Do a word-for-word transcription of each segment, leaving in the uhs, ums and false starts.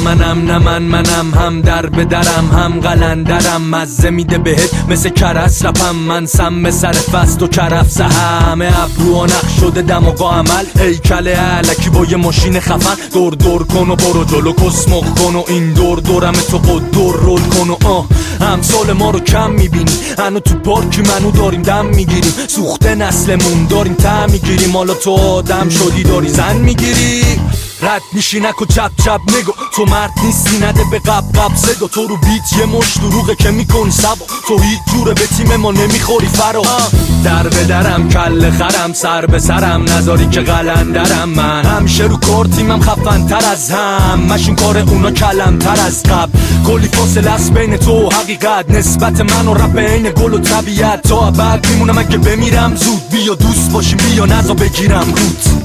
منم نه من منم هم در به درم هم قلندرم مزه میده بهت مثل کرس رپم من سم به سر فست و کرف زه همه ابرو و نقش شده دماغ عمل هیکل علکی با یه ماشین خفن دور دور کن و برو جلو کسمخ کن و این دور دورم تو قدر رول کن و آه همسال ما رو کم میبینی هنو تو پارکی منو داریم دم میگیریم سوخته نسلمون داریم تم میگیریم حالا تو آدم شدی داری زن میگیری رد میشی نکو چپ چپ نگو تو مرد نیستی نده به قب قب صدا تو رو بیت یه مش دروغه که میکنی سبا تو هیچ جوره به تیم ما نمیخوری فرا در به درم کل خرم سر به سرم نذاری که قلندرم من همیشه رو کار تیمم خفن تر از هم مشین کار اونا کلم تر از قبل کلی فاصله است بین تو و حقیقت نسبت من و رپ عین گل و طبیعت تا بعد میمونم اگه بمیرم زود بیا دوست باشیم بیا نزا بگیرم روت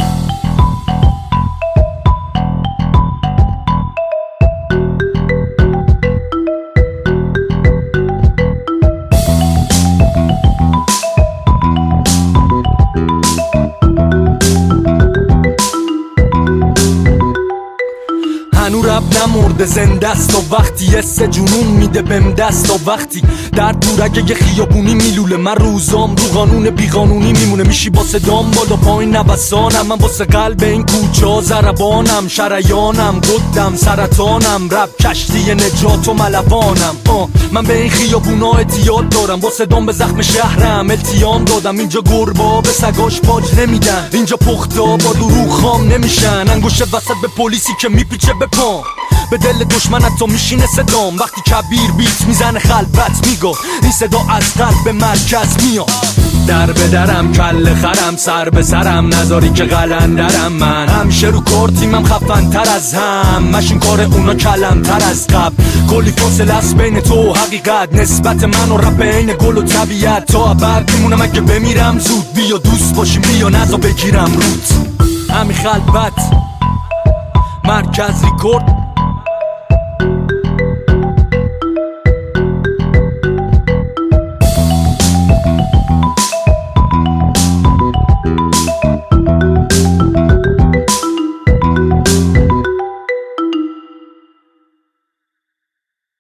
هنو رب نمرده زنده است و وقتی یه سه جنون میده بهم دست و وقتی در دورگه یه خیابونی میلوله من روزام رو قانون بیقانونی میمونه میشی با صدام بالا پایین نوسانم من واسه قلب این کوچه ها ضربانم شریانم قدم سرطانم رب کشتی نجات و ملوانم آه من به این خیابونا اعتیاد دارم با صدام به زخم شهرم التیام دادم اینجا گربا به سگاش باج نمیدن اینجا پختا با دروغ خام نمیشن انگوش وسط به پلیسی که میپیچه به پام به دل دشمنت تو میشینه صدام وقتی کبیر بیت میزنه خلبت میگو این صدا از قلب به مرکز میاد در به درم کل خرم سر به سرم نذاری که قلندرم من همیشه رو کار تیمم خفن تر از هم مشین کار اونا کلم تر از قبل کلی فاصله است بین تو و حقیقت نسبت من و رپ عین گل و طبیعت تا بعد میمونم اگه بمیرم زود بیا دوست باشیم بیا نزا بگیرم روت همین خلبت مرکز ریکورد